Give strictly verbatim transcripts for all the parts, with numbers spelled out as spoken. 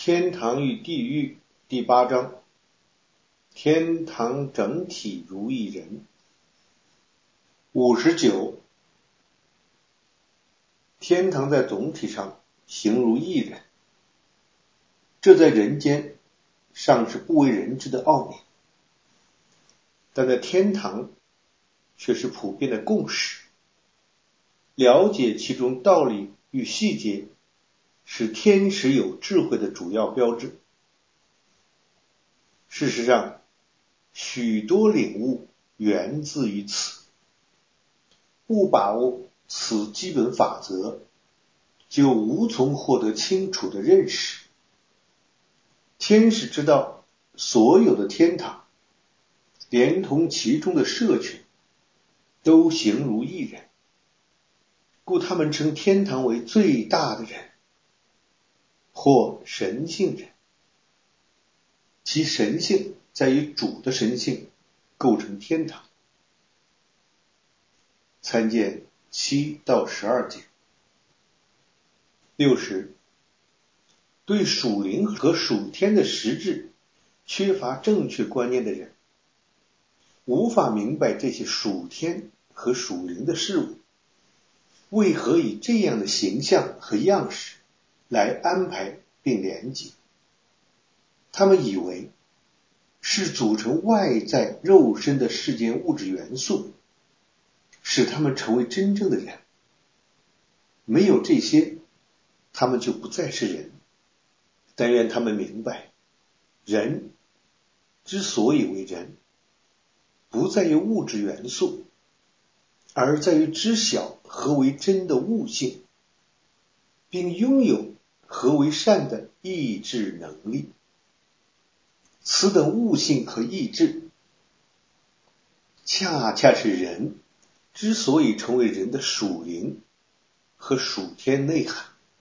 天堂与地狱第八章，天堂整体如一人。五十九，天堂在总体上形如一人，这在人间尚是不为人知的奥秘，但在天堂却是普遍的共识。了解其中道理与细节，是天使有智慧的主要标志。事实上，许多领悟源自于此。不把握此基本法则，就无从获得清楚的认识。天使知道所有的天堂，连同其中的社群，都形如一人，故他们称天堂为最大的人，或神性人。其神性在于主的神性构成天堂。参见七到十二节。六十，对属灵和属天的实质缺乏正确观念的人，无法明白这些属天和属灵的事物为何以这样的形象和样式来安排并连接。他们以为是组成外在肉身的世间物质元素使他们成为真正的人，没有这些，他们就不再是人。但愿他们明白，人之所以为人，不在于物质元素，而在于知晓何为真的悟性，并拥有何为善的意志能力。此等悟性和意志，恰恰是人之所以成为人的属灵和属天内涵。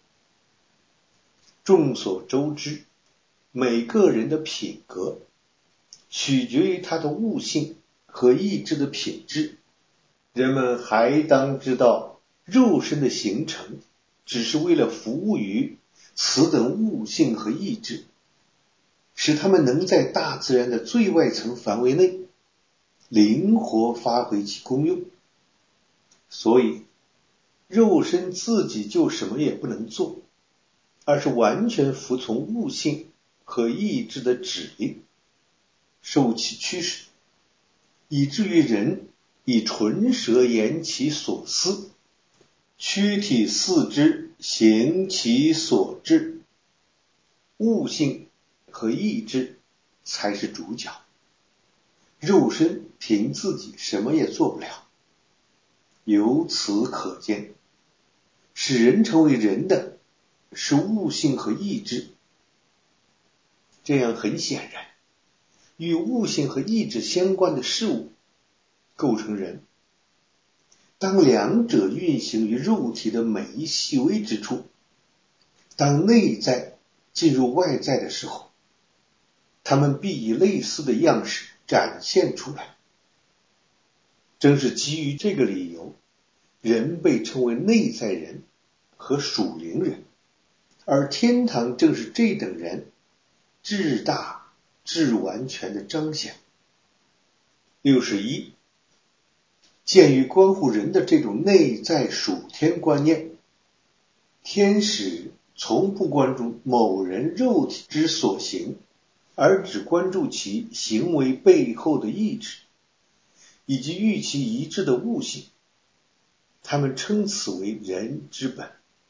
众所周知，每个人的品格取决于他的悟性和意志的品质。人们还当知道，肉身的形成只是为了服务于此等悟性和意志，使他们能在大自然的最外层范围内灵活发挥其功用。所以肉身自己就什么也不能做，而是完全服从悟性和意志的指令，受其驱使，以至于人以唇舌言其所思，躯体四肢行其所志。悟性和意志才是主角，肉身凭自己什么也做不了。由此可见，使人成为人的是悟性和意志。这样很显然，与悟性和意志相关的事物构成人。当两者运行于肉体的每一细微之处，当内在进入外在的时候，他们必以类似的样式展现出来。正是基于这个理由，人被称为内在人和属灵人，而天堂正是这等人至大至完全的彰显。六十一，鉴于关乎人的这种内在属天观念，天使从不关注某人肉体之所行，而只关注其行为背后的意志，以及与其一致的悟性。他们称此为人之本。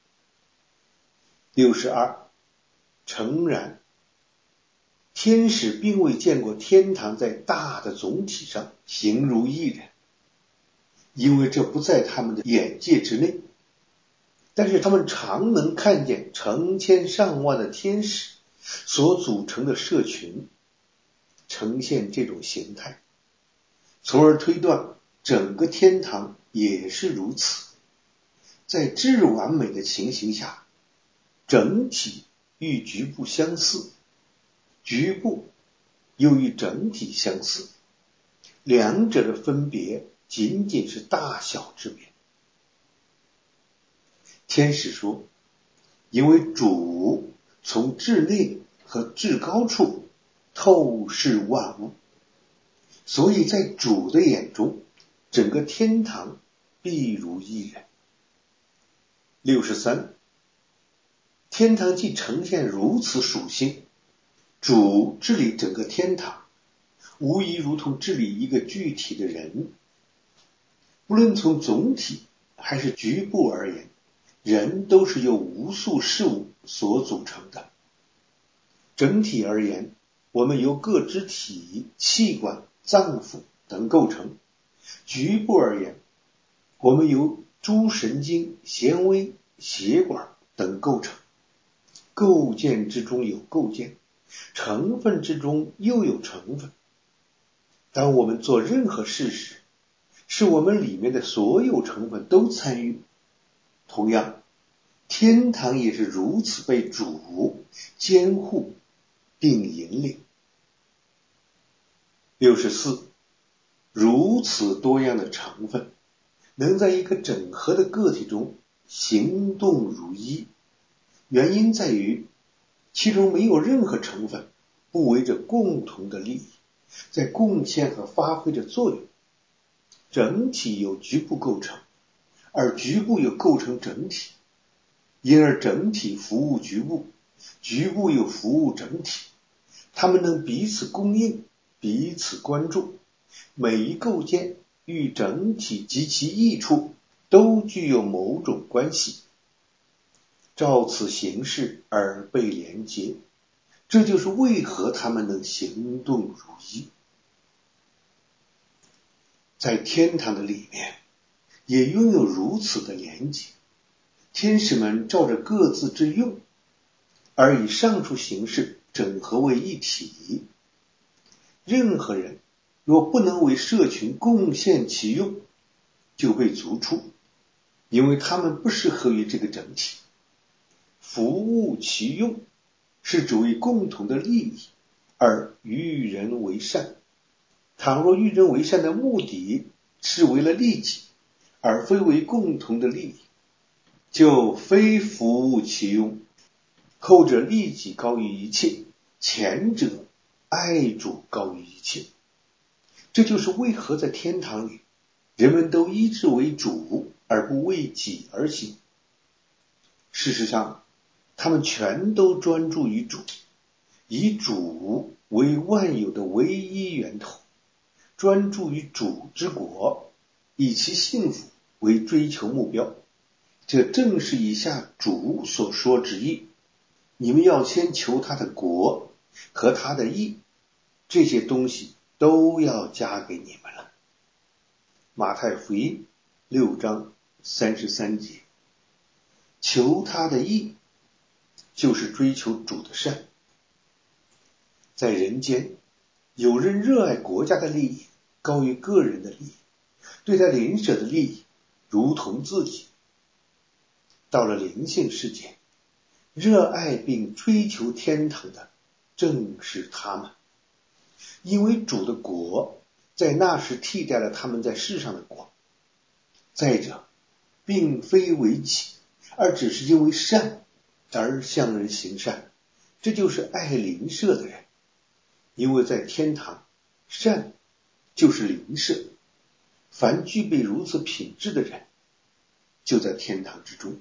六十二，诚然，天使并未见过天堂在大的总体上形如一人，因为这不在他们的眼界之内。但是他们常能看见成千上万的天使所组成的社群呈现这种形态，从而推断整个天堂也是如此。在至完美的情形下，整体与局部相似，局部又与整体相似，两者的分别仅仅是大小之别。天使说，因为主从至内和至高处透视万物。所以在主的眼中，整个天堂必如一人。六十三，天堂既呈现如此属性，主治理整个天堂，无疑如同治理一个具体的人。不论从总体还是局部而言，人都是由无数事物所组成的。整体而言，我们由各肢体、器官、脏腑等构成；局部而言，我们由诸神经、纤维、血管等构成。构件之中有构件，成分之中又有成分。当我们做任何事时，是我们里面的所有成分都参与。同样，天堂也是如此被主监护并引领。六十四，如此多样的成分能在一个整合的个体中行动如一，原因在于其中没有任何成分不为着共同的利益，在贡献和发挥着作用。整体由局部构成，而局部又构成整体，因而整体服务局部，局部又服务整体，它们能彼此供应，彼此关注。每一构件与整体及其益处都具有某种关系，照此形式而被连结，这就是为何它们能行动如一。在天堂的里面也拥有如此的连结，天使们照着各自之用，而以上述形式整合为一体。任何人若不能为社群贡献其用，就被逐出，因为他们不适合于这个整体。服务其用是只为共同的利益，而与人为善。倘若与人为善的目的是为了利己，而非为共同的利益，就非服务其用。后者利己高于一切，前者爱主高于一切。这就是为何在天堂里，人们都依之为主，而不为己而行。事实上，他们全都专注于主，以主为万有的唯一源头，专注于主之国，以其幸福为追求目标。这正是以下主所说之意：你们要先求他的国和他的义，这些东西都要加给你们了。马太福音六章三十三节。求他的义就是追求主的善。在人间，有人热爱国家的利益高于个人的利益，对待邻舍的利益如同自己。到了灵性世界，热爱并追求天堂的正是他们，因为主的国在那时替代了他们在世上的国。再者，并非为己，而只是因为善而向人行善，这就是爱邻舍的人。因为在天堂，善就是邻舍，凡具备如此品质的人，就在天堂之中。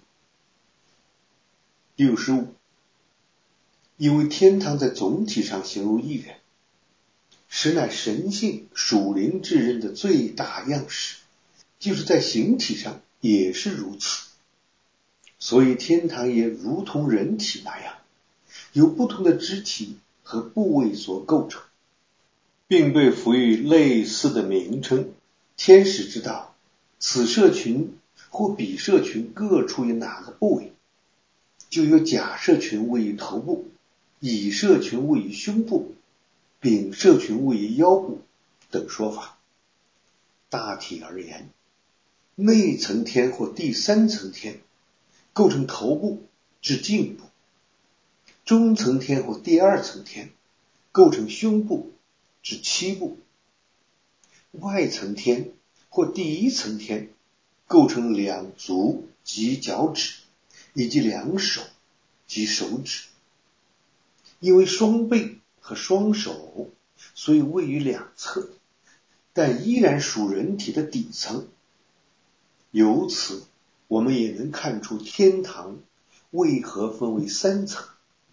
六十五，因为天堂在总体上形如一人，实乃神性属灵之人的最大样式，就是在形体上也是如此。所以天堂也如同人体那样，由不同的肢体和部位所构成，并被赋予类似的名称。天使知道此社群或彼社群各处于哪个部位，就有甲社群位于头部，乙社群位于胸部，丙社群位于腰部等说法。大体而言，内层天或第三层天构成头部至颈部，中层天或第二层天构成胸部至膝部，外层天或第一层天构成两足及脚趾，以及两手及手指。 因为双背和双手，所以位于两侧，但依然属人体的底层。由此我们也能看出天堂为何分为三层。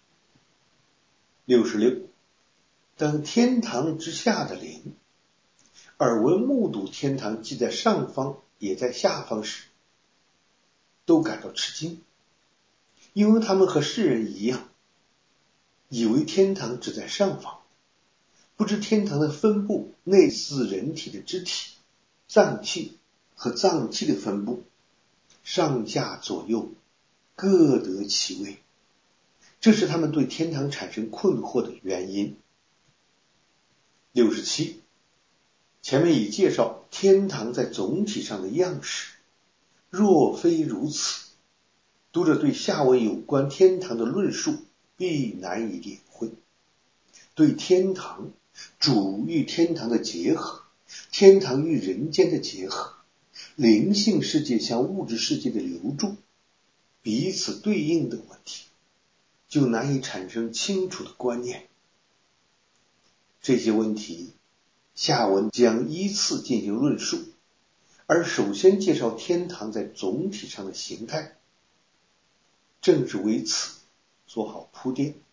六十六，当天堂之下的灵耳闻目睹天堂既在上方也在下方时，都感到吃惊，因为他们和世人一样，以为天堂只在上方，不知天堂的分布类似人体的肢体、脏器和脏器的分布，上下左右各得其位，这是他们对天堂产生困惑的原因。六十七，前面已介绍天堂在总体上的样式，若非如此，读者对下文有关天堂的论述必难以领会。对天堂、主与天堂的结合，天堂与人间的结合，灵性世界向物质世界的流注，彼此对应的问题，就难以产生清楚的观念。这些问题下文将依次进行论述，而首先介绍天堂在总体上的形态，正是为此做好铺垫。